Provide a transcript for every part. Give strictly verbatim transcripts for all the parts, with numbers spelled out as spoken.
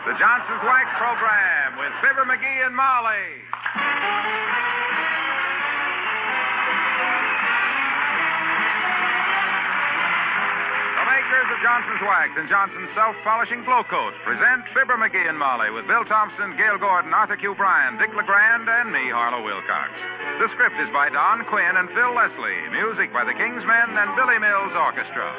the Johnson's Wax Program with Fibber McGee and Molly. The makers of Johnson's Wax and Johnson's Self-Polishing Glow Coat present Fibber McGee and Molly with Bill Thompson, Gail Gordon, Arthur Q. Bryan, Dick LeGrand, and me, Harlow Wilcox. The script is by Don Quinn and Phil Leslie. Music by the Kingsmen and Billy Mills Orchestra.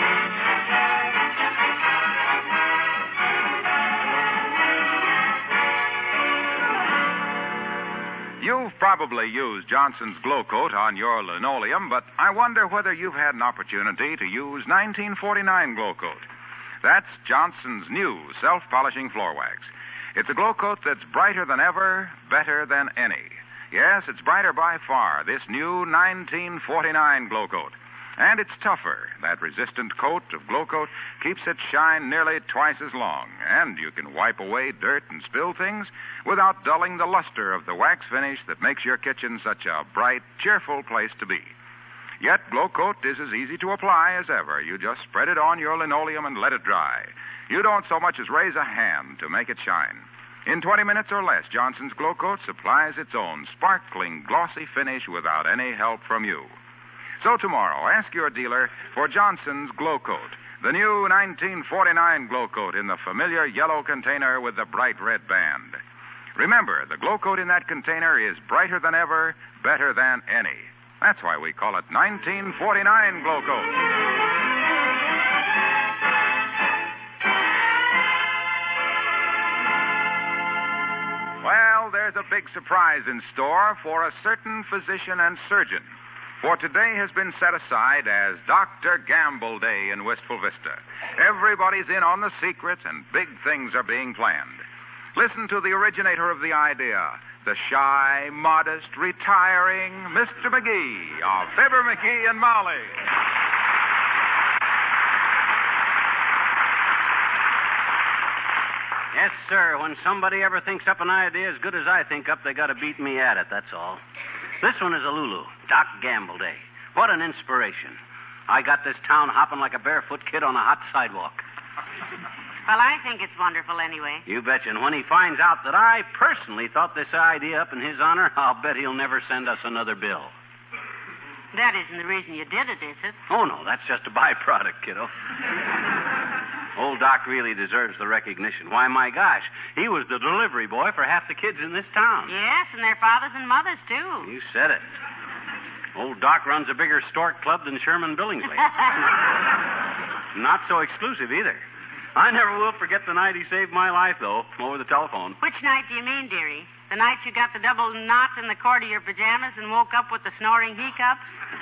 You've probably used Johnson's Glow Coat on your linoleum, but I wonder whether you've had an opportunity to use nineteen forty-nine Glow Coat. That's Johnson's new self-polishing floor wax. It's a glow coat that's brighter than ever, better than any. Yes, it's brighter by far, this new nineteen forty-nine Glow Coat. And it's tougher. That resistant coat of Glow Coat keeps its shine nearly twice as long. And you can wipe away dirt and spill things without dulling the luster of the wax finish that makes your kitchen such a bright, cheerful place to be. Yet Glow Coat is as easy to apply as ever. You just spread it on your linoleum and let it dry. You don't so much as raise a hand to make it shine. In twenty minutes or less, Johnson's Glow Coat supplies its own sparkling, glossy finish without any help from you. So tomorrow, ask your dealer for Johnson's Glow Coat, the new nineteen forty-nine Glow Coat in the familiar yellow container with the bright red band. Remember, the Glow Coat in that container is brighter than ever, better than any. That's why we call it nineteen forty-nine Glow Coat. Well, there's a big surprise in store for a certain physician and surgeon. For today has been set aside as Doctor Gamble Day in Wistful Vista. Everybody's in on the secret, and big things are being planned. Listen to the originator of the idea, the shy, modest, retiring Mister McGee of Fibber McGee and Molly. Yes, sir. When somebody ever thinks up an idea as good as I think up, they got to beat me at it, that's all. This one is a Lulu, Doc Gamble Day. What an inspiration. I got this town hopping like a barefoot kid on a hot sidewalk. Well, I think it's wonderful anyway. You betcha. And when he finds out that I personally thought this idea up in his honor, I'll bet he'll never send us another bill. That isn't the reason you did it, is it? Oh, no, that's just a byproduct, kiddo. Old Doc really deserves the recognition. Why, my gosh, he was the delivery boy for half the kids in this town. Yes, and their fathers and mothers, too. You said it. Old Doc runs a bigger stork club than Sherman Billingsley. Not so exclusive, either. I never will forget the night he saved my life, though, over the telephone. Which night do you mean, dearie? The night you got the double knot in the cord of your pajamas and woke up with the snoring hiccups?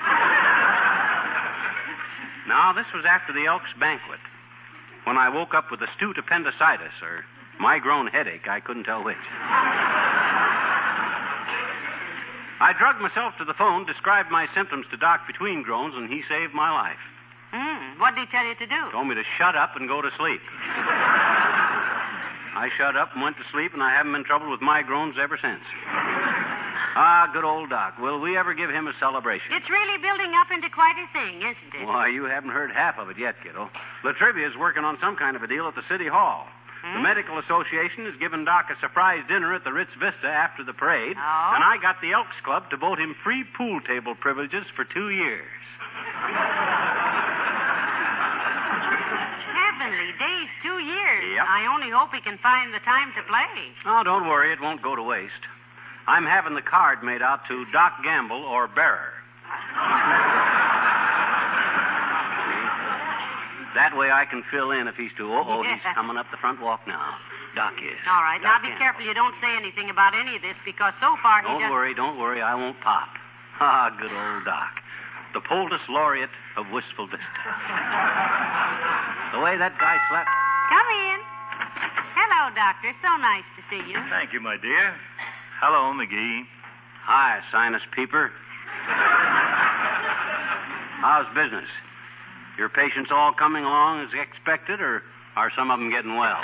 No, this was after the Elks banquet. When I woke up with astute appendicitis, or my grown headache, I couldn't tell which. I drugged myself to the phone, described my symptoms to Doc between groans, and he saved my life. Hmm, what did he tell you to do? Told me to shut up and go to sleep. I shut up and went to sleep, and I haven't been troubled with my groans ever since. Ah, good old Doc. Will we ever give him a celebration? It's really building up into quite a thing, isn't it? Why, you haven't heard half of it yet, kiddo. La Trivia's working on some kind of a deal at the City Hall. Hmm? The Medical Association has given Doc a surprise dinner at the Ritz Vista after the parade. Oh? And I got the Elks Club to vote him free pool table privileges for two years. Heavenly days, two years. Yep. I only hope he can find the time to play. Oh, don't worry. It won't go to waste. I'm having the card made out to Doc Gamble or Bearer. That way I can fill in if he's too... Oh, he's coming up the front walk now. Doc is. All right. Doc now be Gamble. careful you don't say anything about any of this, because so far he Don't just... worry, don't worry. I won't pop. Ah, good old Doc. The poultice laureate of Wistful Vista. The way that guy slept... Come in. Hello, Doctor. So nice to see you. Thank you, my dear. Hello, McGee. Hi, sinus peeper. How's business? Your patients all coming along as expected, or are some of them getting well?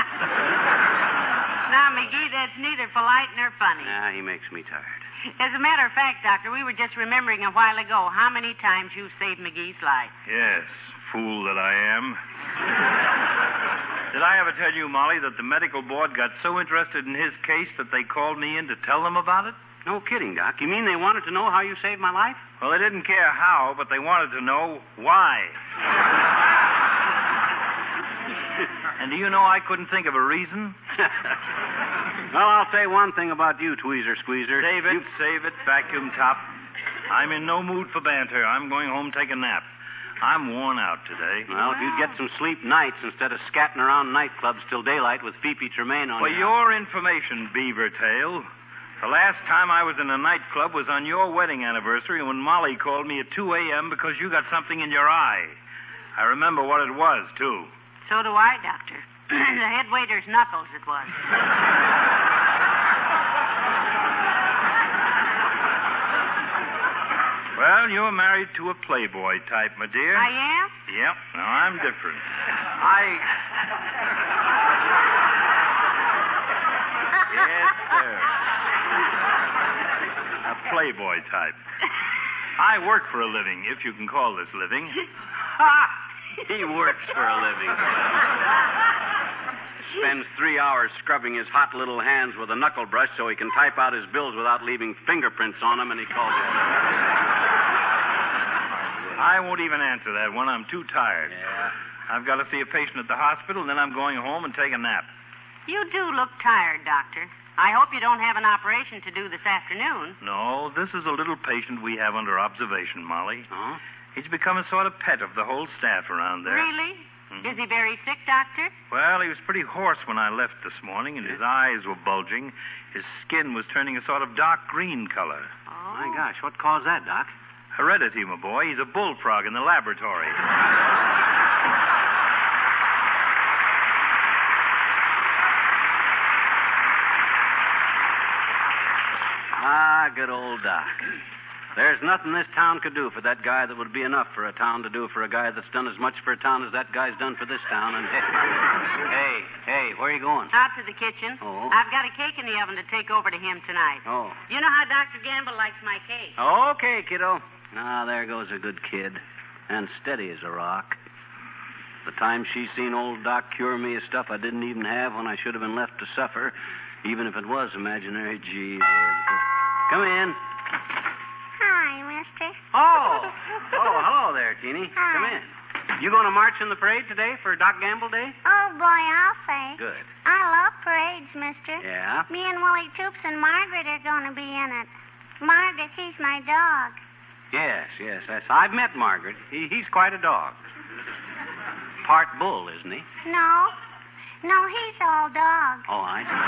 Now, McGee, that's neither polite nor funny. Yeah, he makes me tired. As a matter of fact, Doctor, we were just remembering a while ago how many times you've saved McGee's life. Yes, fool that I am. Did I ever tell you, Molly, that the medical board got so interested in his case that they called me in to tell them about it? No kidding, Doc. You mean they wanted to know how you saved my life? Well, they didn't care how, but they wanted to know why. And do you know I couldn't think of a reason? Well, I'll say one thing about you, Tweezer Squeezer. Save it, You... save it, vacuum top. I'm in no mood for banter. I'm going home to take a nap. I'm worn out today. Well, if you'd get some sleep nights instead of scatting around nightclubs till daylight with Phoebe Tremaine on For you. your information, Beaver Tail, the last time I was in a nightclub was on your wedding anniversary when Molly called me at two a.m. because you got something in your eye. I remember what it was, too. So do I, Doctor. The head waiter's knuckles, it was. Well, you're married to a playboy type, my dear. I am? Yep. Now, I'm different. I... Yes, sir. A playboy type. I work for a living, if you can call this living. He works for a living. Spends three hours scrubbing his hot little hands with a knuckle brush so he can type out his bills without leaving fingerprints on them, and he calls it. I won't even answer that one. I'm too tired. Yeah. I've got to see a patient at the hospital, and then I'm going home and take a nap. You do look tired, Doctor. I hope you don't have an operation to do this afternoon. No, this is a little patient we have under observation, Molly. Huh? He's become a sort of pet of the whole staff around there. Really? Mhm. Is he very sick, Doctor? Well, he was pretty hoarse when I left this morning, and his eyes were bulging. His skin was turning a sort of dark green color. Oh. My gosh, what caused that, Doc? Heredity, my boy. He's a bullfrog in the laboratory. Ah, good old Doc. There's nothing this town could do for that guy that would be enough for a town to do for a guy that's done as much for a town as that guy's done for this town. And hey, hey, where are you going? Out to the kitchen. Oh. I've got a cake in the oven to take over to him tonight. Oh. You know how Doctor Gamble likes my cake. Okay, kiddo. Ah, there goes a good kid. And steady as a rock. The time she's seen old Doc cure me of stuff I didn't even have when I should have been left to suffer, even if it was imaginary. Gee, come in. Hi, mister. Oh. Oh, hello there, Teeny. Hi. Come in. You going to march in the parade today for Doc Gamble Day? Oh, boy, I'll say. Good. I love parades, mister. Yeah? Me and Willie Toops and Margaret are going to be in it. Margaret, he's my dog. Yes, yes. That's, I've met Margaret. He, he's quite a dog. Part bull, isn't he? No. No, he's all dog. Oh, I see.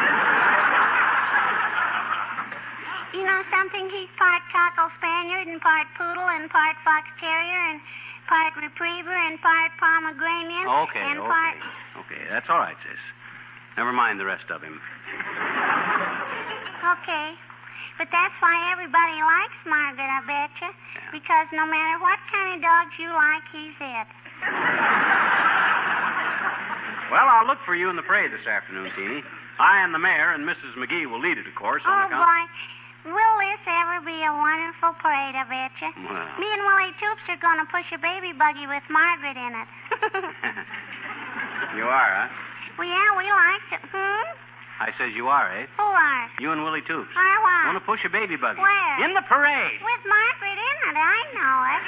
You know something? He's part Cockle Spaniel and part Poodle and part Fox Terrier and part Retriever and part Pomegranate. Okay, and okay. part... Okay, that's all right, sis. Never mind the rest of him. Okay. But that's why everybody likes Margaret, I betcha. Yeah. Because no matter what kind of dogs you like, he's it. Well, I'll look for you in the parade this afternoon, Teeny. I and the mayor and Missus McGee will lead it, of course. Oh, on account... boy. Will this ever be a wonderful parade, I betcha? Well. Me and Willie Toops are going to push a baby buggy with Margaret in it. You are, huh? Well, yeah, we like it. Hmm? I says you are, eh? Who are? You and Willie Toops. I want. Want to push a baby buggy? Where? In the parade. With Margaret in it, I know it.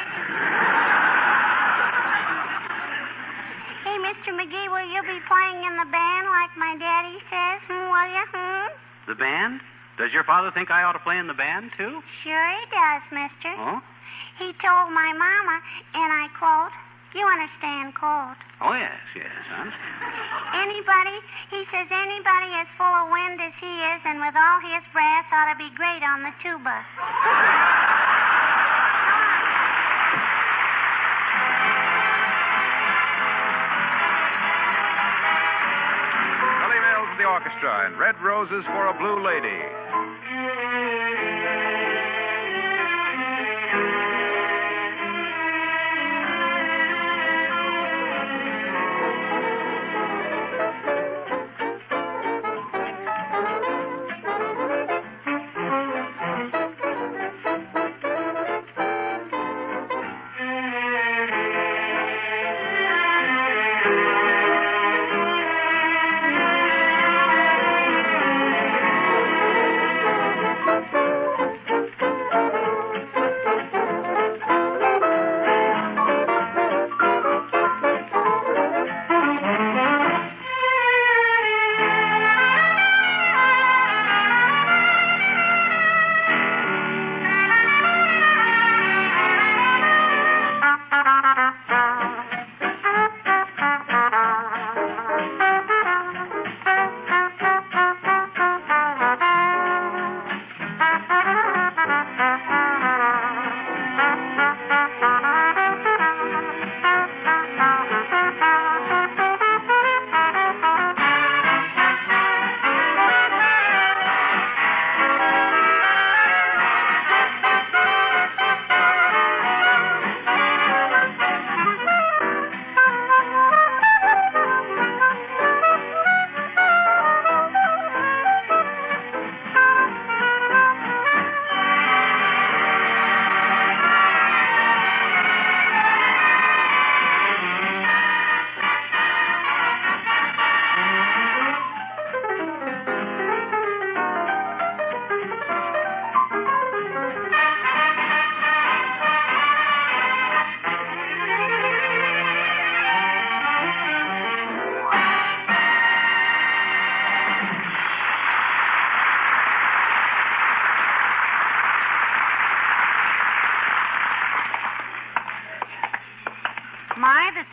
Hey, Mister McGee, will you be playing in the band like my daddy says? Hmm, will you? Hmm? The band? Does your father think I ought to play in the band, too? Sure he does, mister. Oh? He told my mama, and I quote, you understand, quote, Oh, yes, yes, I understand. anybody, he says anybody as full of wind as he is and with all his brass ought to be great on the tuba. Billy Mills and the orchestra and Red Roses for a Blue Lady.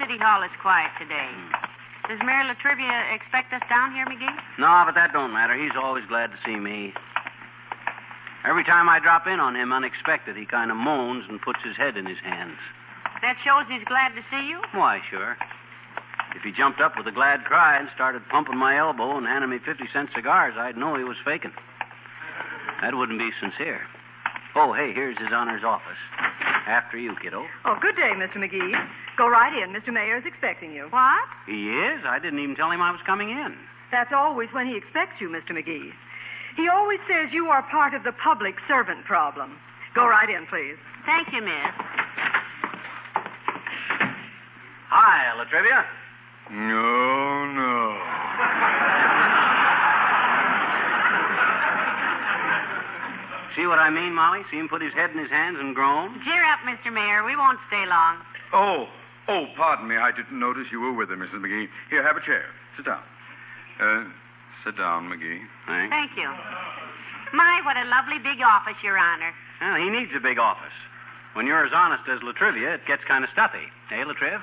City Hall is quiet today. Does Mayor Latrivia expect us down here, McGee? No, but that don't matter. He's always glad to see me. Every time I drop in on him unexpected, he kind of moans and puts his head in his hands. That shows he's glad to see you? Why, sure. If he jumped up with a glad cry and started pumping my elbow and handing me fifty-cent cigars, I'd know he was faking. That wouldn't be sincere. Oh, hey, here's His Honor's office. After you, kiddo. Oh, good day, Mister McGee. Go right in. Mister Mayor's expecting you. What? He is? I didn't even tell him I was coming in. That's always when he expects you, Mister McGee. He always says you are part of the public servant problem. Go right in, please. Thank you, miss. Hi, Latrivia. No, no. See what I mean, Molly? See him put his head in his hands and groan? Cheer up, Mister Mayor. We won't stay long. Oh, oh, pardon me. I didn't notice you were with her, Missus McGee. Here, have a chair. Sit down. Uh, sit down, McGee. Thanks. Thank you. My, what a lovely big office, Your Honor. Well, he needs a big office. When you're as honest as Latrivia, it gets kind of stuffy. Hey, Latriv?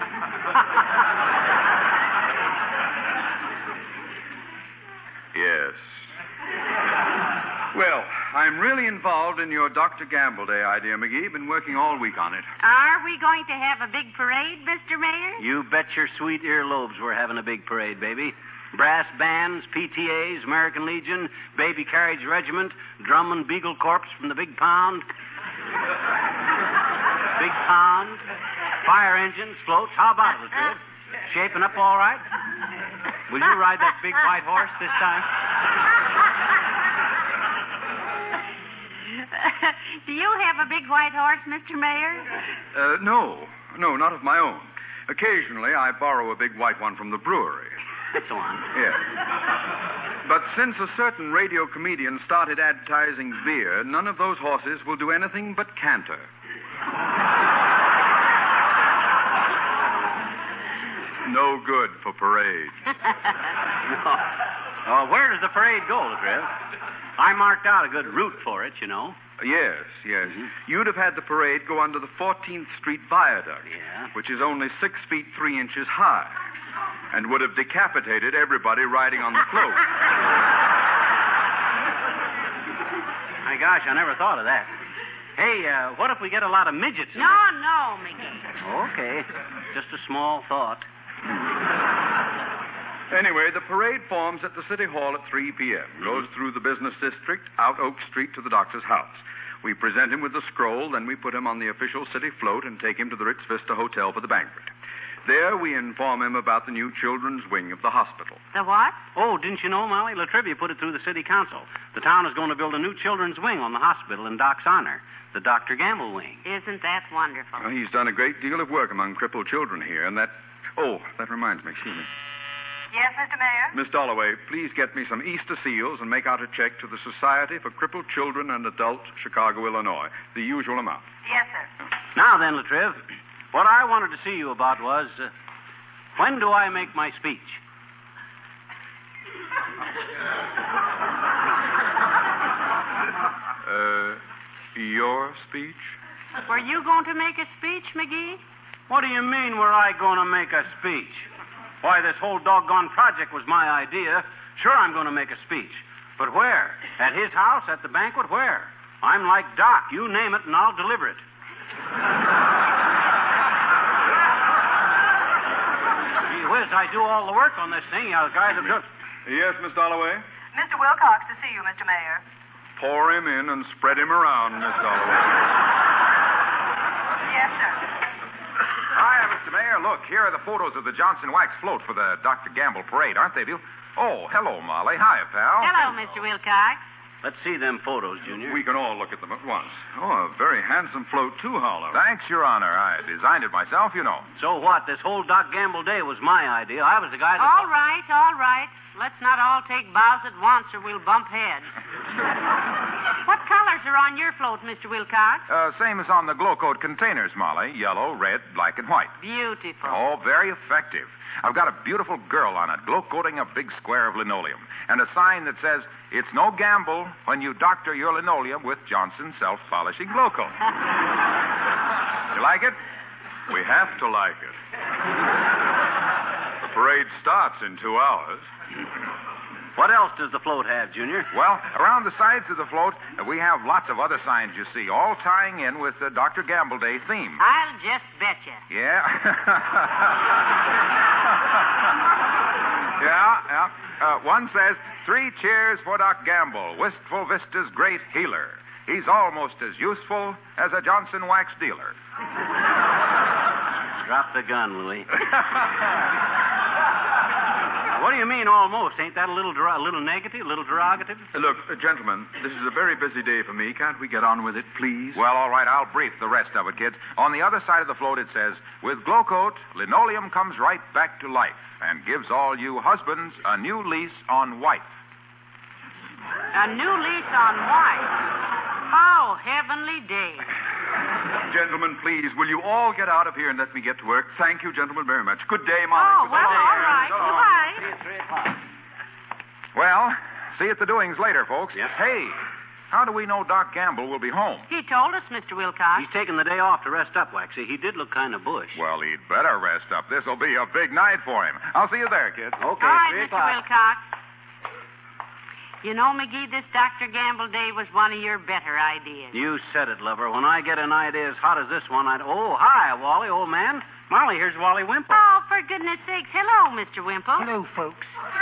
Yes. Well, I'm really involved in your Doctor Gamble Day idea, McGee. Been working all week on it. Are we going to have a big parade, Mister Mayor? You bet your sweet earlobes we're having a big parade, baby. Brass bands, P T As, American Legion, Baby Carriage Regiment, Drum and Beagle Corps from the Big Pound. Big Pound. Fire engines, floats. How about it, Latriv? Shaping up all right? Will you ride that big white horse this time? Do you have a big white horse, Mister Mayor? Uh, no. No, not of my own. Occasionally, I borrow a big white one from the brewery. That's the one. Yes. But since a certain radio comedian started advertising beer, none of those horses will do anything but canter. No good for parade. No. Oh, where does the parade go, Latriv? I marked out a good route for it, you know. Yes, yes. Mm-hmm. You'd have had the parade go under the fourteenth Street Viaduct, Yeah. which is only six feet three inches high, and would have decapitated everybody riding on the float. My gosh, I never thought of that. Hey, uh, what if we get a lot of midgets in No, it? no, McGee. Okay. Just a small thought. Anyway, the parade forms at the City Hall at three p.m., goes through the business district, out Oak Street to the doctor's house. We present him with the scroll, then we put him on the official city float and take him to the Ritz Vista Hotel for the banquet. There, we inform him about the new children's wing of the hospital. The what? Oh, didn't you know, Molly? Latrivia put it through the city council. The town is going to build a new children's wing on the hospital in Doc's honor, the Doctor Gamble wing. Isn't that wonderful? Well, he's done a great deal of work among crippled children here, and that... Oh, that reminds me, excuse me. Yes, Mister Mayor? Miss Dalloway, please get me some Easter seals and make out a check to the Society for Crippled Children and Adults, Chicago, Illinois. The usual amount. Yes, sir. Now then, Latriv, what I wanted to see you about was, uh, when do I make my speech? Uh, your speech? Were you going to make a speech, McGee? What do you mean, were I going to make a speech? Why, this whole doggone project was my idea. Sure, I'm going to make a speech. But where? At his house? At the banquet? Where? I'm like Doc. You name it, and I'll deliver it. Gee whiz, I do all the work on this thing. You guys have just... Yes, Miss Dalloway? Mister Wilcox to see you, Mister Mayor. Pour him in and spread him around, Miss Dalloway. Yes, sir. Hi, Mister Mayor. Look, here are the photos of the Johnson Wax float for the Doctor Gamble parade, aren't they, Bill? Oh, hello, Molly. Hiya, pal. Hello, Mister Wilcox. Let's see them photos, Junior. We can all look at them at once. Oh, a very handsome float, too, Harlow. Thanks, Your Honor. I designed it myself, you know. So what? This whole Doc Gamble Day was my idea. I was the guy that... All right, all right. Let's not all take bows at once or we'll bump heads. What colors are on your float, Mister Wilcox? Uh, same as on the glow coat containers, Molly. Yellow, red, black, and white. Beautiful. Oh, very effective. I've got a beautiful girl on it, glow coating a big square of linoleum, and a sign that says, "It's no gamble when you doctor your linoleum with Johnson self-polishing glow coat." You like it? We have to like it. The parade starts in two hours. What else does the float have, Junior? Well, around the sides of the float, uh, we have lots of other signs, you see, all tying in with the Doctor Gamble Day theme. I'll just bet you. Yeah. yeah, yeah. Uh, one says, three cheers for Doc Gamble, Wistful Vista's great healer. He's almost as useful as a Johnson wax dealer. Drop the gun, Louie. What do you mean, almost? Ain't that a little der- a little negative, a little derogative? Look, uh, gentlemen, this is a very busy day for me. Can't we get on with it, please? Well, all right, I'll brief the rest of it, kids. On the other side of the float, it says, with Glow Coat, linoleum comes right back to life and gives all you husbands a new lease on wife. A new lease on wife. Oh, heavenly day. Gentlemen, please, will you all get out of here and let me get to work? Thank you, gentlemen, very much. Good day, Molly. Oh, Good well, day. all right. So long. Goodbye. Well, see you at the doings later, folks. Yep. Hey, how do we know Doc Gamble will be home? He told us, Mister Wilcox. He's taking the day off to rest up, Waxy. He did look kind of bush. Well, he'd better rest up. This'll be a big night for him. I'll see you there, kids. Okay, All right, three Mister o'clock. Wilcox. You know, McGee, this Doctor Gamble Day was one of your better ideas. You said it, lover. When I get an idea as hot as this one, I'd... Oh, hi, Wally, old man. Molly, here's Wally Wimple. Oh, for goodness sakes. Hello, Mister Wimple. Hello, folks.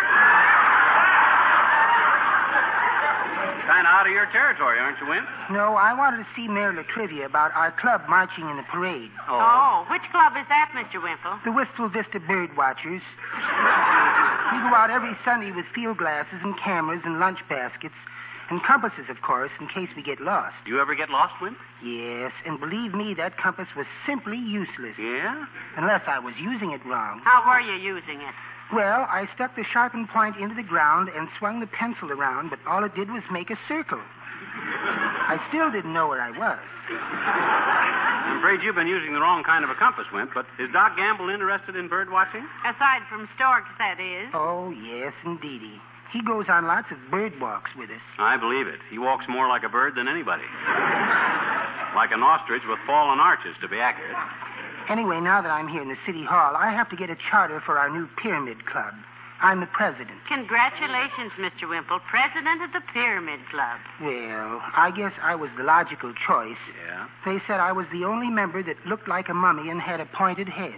Kind of out of your territory, aren't you, Wimp? No, I wanted to see Marilyn trivia about our club marching in the parade. Oh, which club is that, Mister Wimple? The Wistful Vista Bird Watchers. We go out every Sunday with field glasses and cameras and lunch baskets and compasses, of course, in case we get lost. You ever get lost, Wimp? Yes, and believe me, that compass was simply useless. Yeah? Unless I was using it wrong. How were you using it? Well, I stuck the sharpened point into the ground and swung the pencil around, but all it did was make a circle. I still didn't know where I was. I'm afraid you've been using the wrong kind of a compass, Wimp, but is Doc Gamble interested in bird watching? Aside from storks, that is. Oh, yes, indeedy. He goes on lots of bird walks with us. I believe it. He walks more like a bird than anybody. Like an ostrich with fallen arches, to be accurate. Anyway, now that I'm here in the city hall, I have to get a charter for our new Pyramid Club. I'm the president. Congratulations, Mister Wimple, president of the Pyramid Club. Well, I guess I was the logical choice. Yeah? They said I was the only member that looked like a mummy and had a pointed head.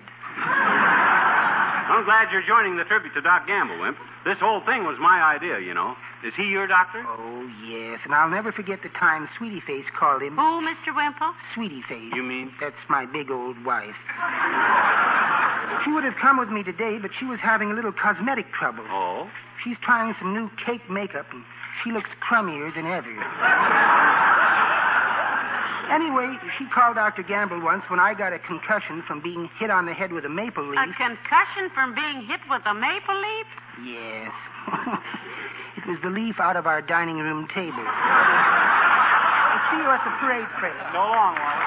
I'm glad you're joining the tribute to Doc Gamble, Wimp. This whole thing was my idea, you know. Is he your doctor? Oh, yes, and I'll never forget the time Sweetie Face called him. Who, Mister Wimple? Sweetie Face. You mean? That's my big old wife. She would have come with me today, but she was having a little cosmetic trouble. Oh? She's trying some new cake makeup, and she looks crummier than ever. Anyway, she called Doctor Gamble once when I got a concussion from being hit on the head with a maple leaf. A concussion from being hit with a maple leaf? Yes. It was the leaf out of our dining room table. I'll see you at the parade, Fred. So long, Wally.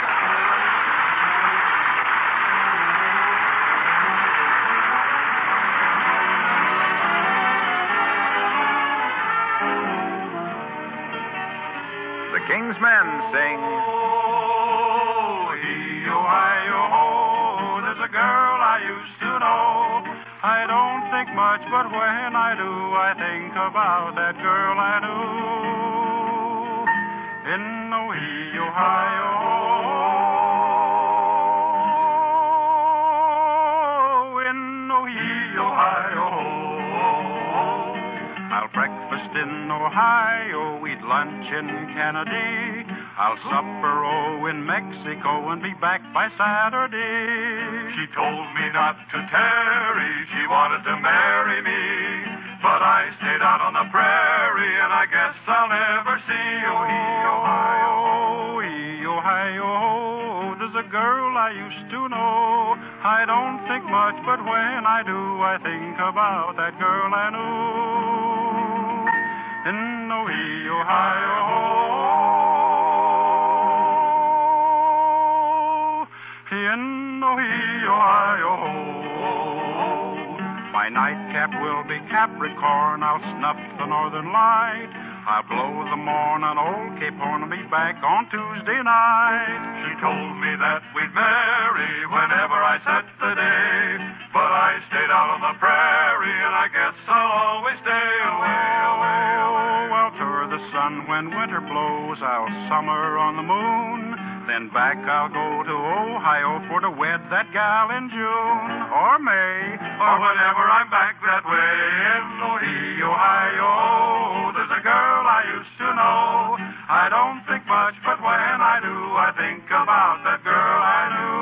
The King's Men sing. Oh, hee-oh-hi-oh-ho, there's a girl I used to know. I don't think much, but when I do, I think about that girl I knew. In oh, hee-oh-hi-oh-ho, in oh, hee-oh-hi-oh-ho. I'll breakfast in Ohio, eat lunch in Kennedy. I'll supper, oh, in Mexico and be back by Saturday. She told me not to tarry, she wanted to marry me. But I stayed out on the prairie, and I guess I'll never see oh, hee-oh-hi-oh, hee-oh-hi-oh. There's a girl I used to know. I don't think much, but when I do, I think about that girl I knew. In oh, hee-oh-hi-oh. My nightcap will be Capricorn. I'll snuff the northern light. I'll blow the morn on Old Cape Horn and be back on Tuesday night. She told me that we'd marry whenever I set the day, but I stayed out on the prairie, and I guess I'll always stay away, away, away. Oh, I'll tour the sun when winter blows, I'll summer on the moon, then back I'll go to Ohio for to wed that gal in June or May, or whenever I'm back that way. In Ohio, there's a girl I used to know. I don't think much, but when I do, I think about that girl I knew.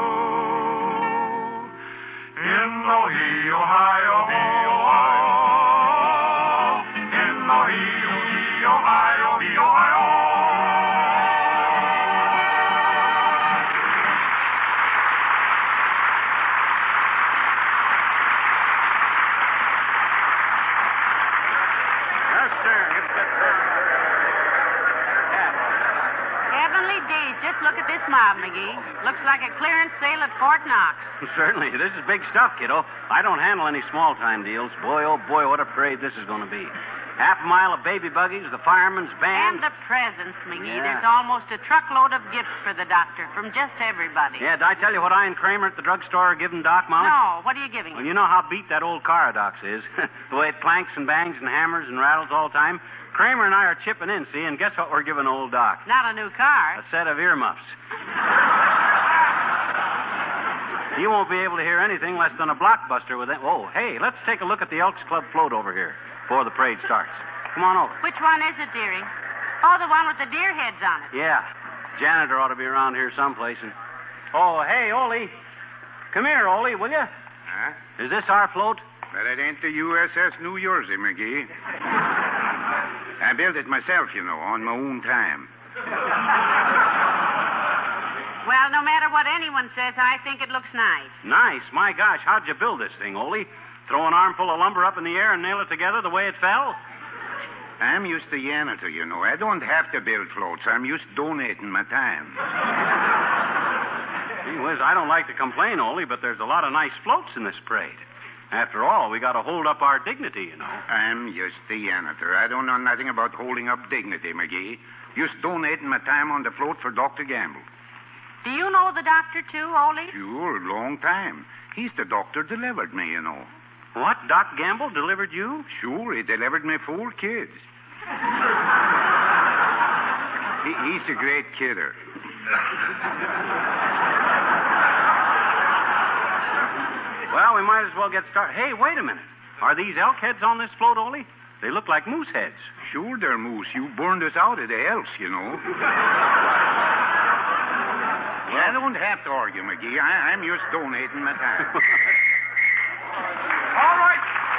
In Ohio, Ohio, in Ohio, Ohio, Ohio. Just look at this mob, McGee. Looks like a clearance sale at Fort Knox. Certainly. This is big stuff, kiddo. I don't handle any small-time deals. Boy, oh, boy, what a parade this is going to be. Half a mile of baby buggies, the fireman's band. And the presents, McGee. Yeah. There's almost a truckload of gifts for the doctor from just everybody. Yeah, did I tell you what I and Kramer at the drugstore are giving Doc, Molly? No, what are you giving him? Well, you know how beat that old car of Doc's is. The way it clanks and bangs and hammers and rattles all the time. Kramer and I are chipping in, see, and guess what we're giving old Doc? Not a new car. A set of earmuffs. You won't be able to hear anything less than a blockbuster with it. Oh, hey, let's take a look at the Elks Club float over here before the parade starts. Come on over. Which one is it, dearie? Oh, the one with the deer heads on it. Yeah. Janitor ought to be around here someplace. And... Oh, hey, Ole. Come here, Ole, will you? Huh? Is this our float? But it ain't the U S S New Jersey, McGee. I built it myself, you know, on my own time. Well, no matter what anyone says, I think it looks nice. Nice? My gosh, how'd you build this thing, Ole? Throw an armful of lumber up in the air and nail it together the way it fell? I'm used to janitor, you know. I don't have to build floats. I'm used to donating my time. Gee whiz, I don't like to complain, Ole, but there's a lot of nice floats in this parade. After all, we got to hold up our dignity, you know. I'm just the janitor. I don't know nothing about holding up dignity, McGee. Just donating my time on the float for Doctor Gamble. Do you know the doctor, too, Ole? Sure, long time. He's the doctor delivered me, you know. What? Doc Gamble delivered you? Sure, he delivered me four kids. he, he's a great kidder. Well, we might as well get started. Hey, wait a minute. Are these elk heads on this float, Ole? They look like moose heads. Sure, they're moose. You burned us out of the elks, you know. Well, I don't have to argue, McGee. I, I'm just donating my time. All right.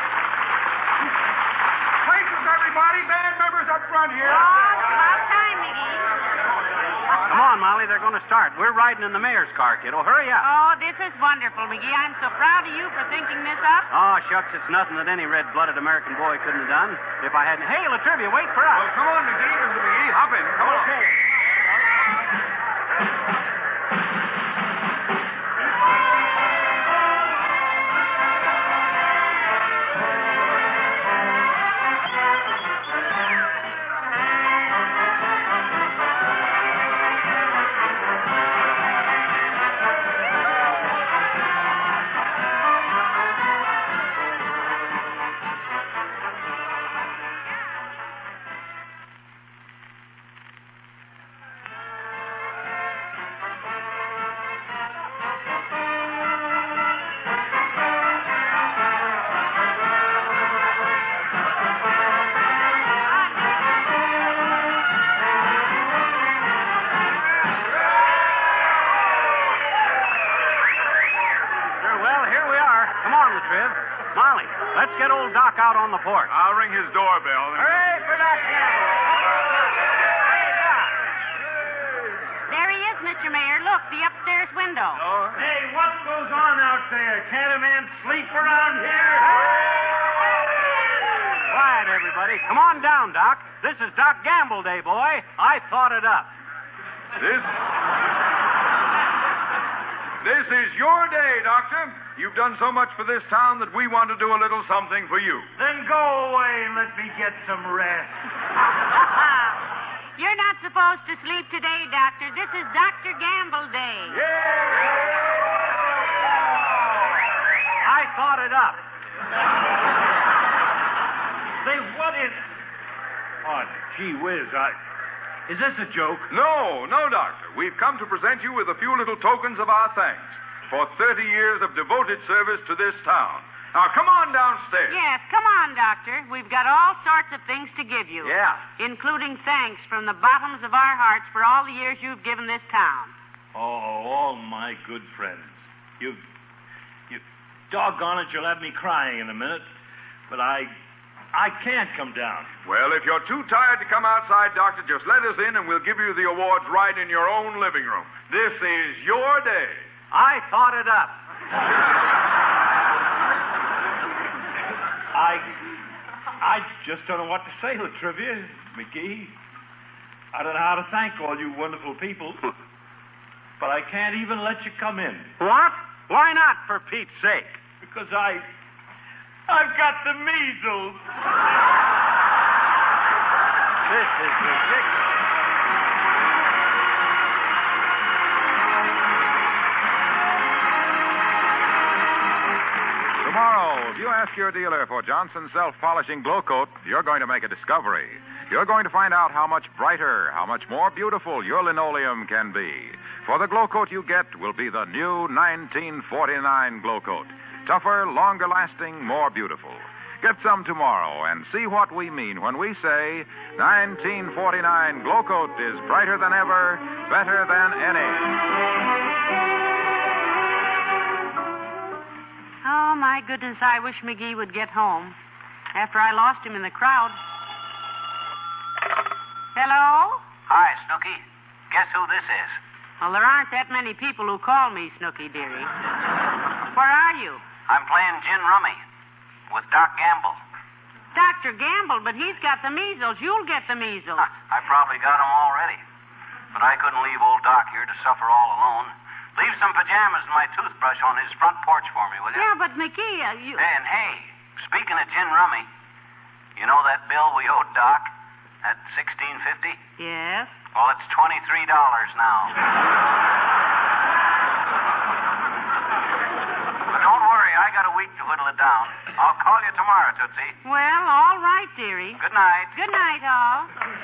Places, everybody. Band members up front here. Oh, it's about time, McGee. Come on, Molly. They're going to start. We're riding in the mayor's car, kiddo. Hurry up. Oh, this is wonderful, McGee. I'm so proud of you for thinking this up. Oh, shucks. It's nothing that any red-blooded American boy couldn't have done if I hadn't. Hey, Latrivia, wait for us. Well, come on, McGee. Mister McGee, hop in. Come on. Okay. Molly, let's get old Doc out on the porch. I'll ring his doorbell. And... Hooray for Doc Gamble. There he is, Mister Mayor. Look, the upstairs window. Oh. Hey, what goes on out there? Can't a man sleep around here? Quiet, everybody. Come on down, Doc. This is Doc Gamble Day, boy. I thought it up. This... This is your day, Doctor. You've done so much for this town that we want to do a little something for you. Then go away and let me get some rest. You're not supposed to sleep today, Doctor. This is Doctor Gamble Day. I thought it up. Say, what is... Oh, gee whiz, I... Is this a joke? No, no, Doctor. We've come to present you with a few little tokens of our thanks for thirty years of devoted service to this town. Now, come on downstairs. Yes, come on, Doctor. We've got all sorts of things to give you. Yeah. Including thanks from the bottoms of our hearts for all the years you've given this town. Oh, all my good friends. You... You... Doggone it, you'll have me crying in a minute. But I... I can't come down. Well, if you're too tired to come outside, Doctor, just let us in and we'll give you the awards right in your own living room. This is your day. I thought it up. I... I just don't know what to say, Latrivia, McGee. I don't know how to thank all you wonderful people. But I can't even let you come in. What? Why not, for Pete's sake? Because I... I've got the measles. This is ridiculous. Tomorrow, if you ask your dealer for Johnson's self-polishing glow coat, you're going to make a discovery. You're going to find out how much brighter, how much more beautiful your linoleum can be. For the glow coat you get will be the new nineteen forty-nine glow coat. Tougher, longer lasting, more beautiful. Get some tomorrow and see what we mean when we say nineteen forty-nine Glow Coat is brighter than ever, better than any. Oh, my goodness, I wish McGee would get home after I lost him in the crowd. Hello? Hi, Snooky. Guess who this is? Well, there aren't that many people who call me Snooky, dearie. Where are you? I'm playing gin rummy with Doc Gamble. Doctor Gamble, but he's got the measles. You'll get the measles. I probably got 'em already. But I couldn't leave old Doc here to suffer all alone. Leave some pajamas and my toothbrush on his front porch for me, will you? Yeah, but McGee, uh, you... And hey, speaking of gin rummy, you know that bill we owed Doc at sixteen fifty? Yes? Well, it's twenty-three dollars now. But don't worry, I got a week to whittle it down. I'll call you tomorrow, Tootsie. Well, all right, dearie. Good night. Good night, all.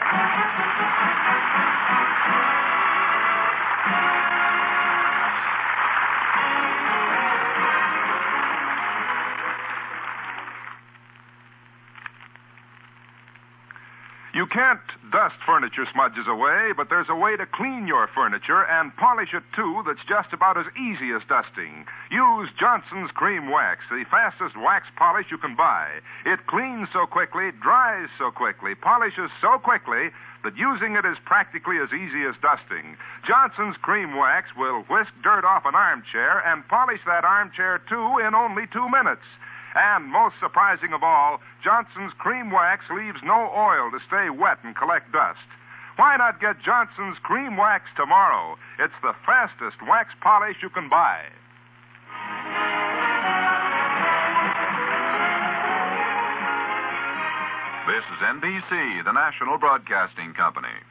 You can't dust furniture smudges away, but there's a way to clean your furniture and polish it, too, that's just about as easy as dusting. Use Johnson's Cream Wax, the fastest wax polish you can buy. It cleans so quickly, dries so quickly, polishes so quickly that using it is practically as easy as dusting. Johnson's Cream Wax will whisk dirt off an armchair and polish that armchair, too, in only two minutes. And most surprising of all, Johnson's Cream Wax leaves no oil to stay wet and collect dust. Why not get Johnson's Cream Wax tomorrow? It's the fastest wax polish you can buy. This is N B C, the National Broadcasting Company.